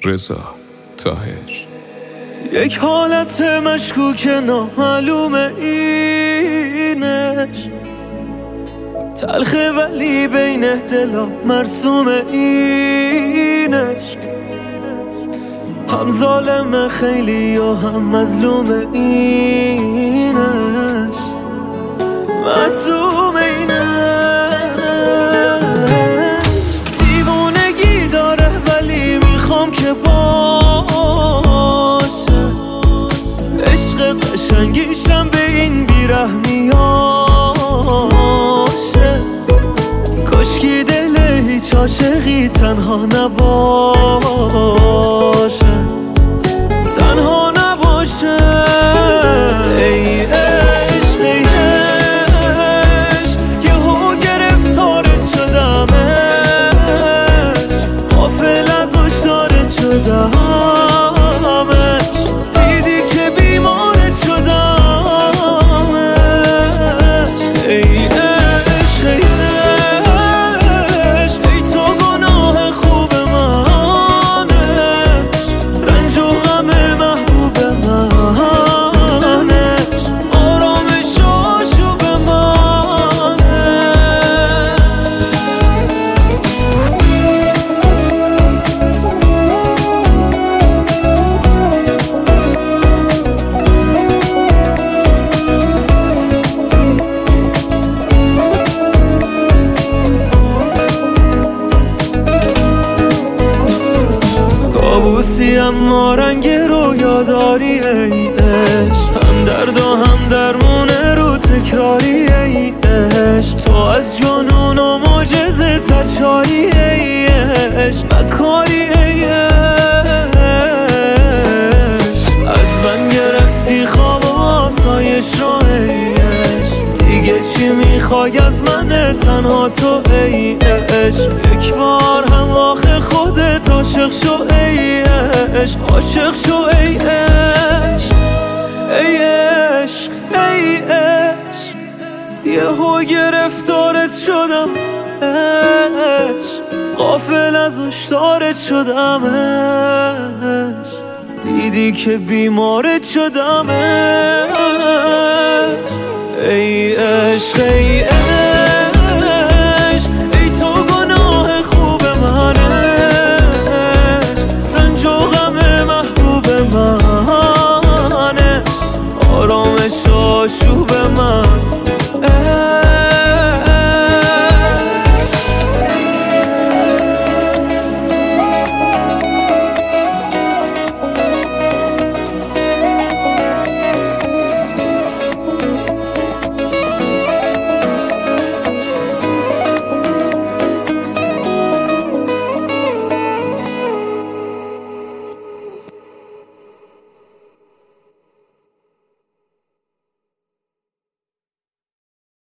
رضا طاهر. یک حالت مشکوک نامعلوم اینش، تلخه ولی بین دلا مرسوم اینش، هم ظالم خیلی و هم مظلوم اینش، معصوم اینش. دیوونگی داره ولی میخوام که باشه، عشق قشنگیشم به این بیرحمیاشه. کاشکی دل هیچ عاشقی تنها نباشه، تنها نباشه. ای عشق ای عشق، یهو گرفتارت شدمش، غافل از هشدارت شدمش، دیدی که بیمارت شدمش. ای عشق ای عشق، ای تو گناه خوب منش، رنج و غم محبوب منش، آرامش آشوب کابوسی اما رنگ رویا داری ای عشق، هم درد و هم درمونه رو تکراری ای عشق. تو از جنون و معجزه سرشاری ای عشق، مکاری ای عشق. از من گرفتی خواب و آسایش رو ای عشق، دیگه چی میخوای از من تنها تو ای عشق. یک بار هم آخه خودت عاشق شو ای عشق، عاشق شو ای عشق. ای عشق ای عشق، یهو گرفتارت شدم عشق، غافل از هشدارت شدمش، دیدی که بیمارت شدمش. ای عشق ای عشق.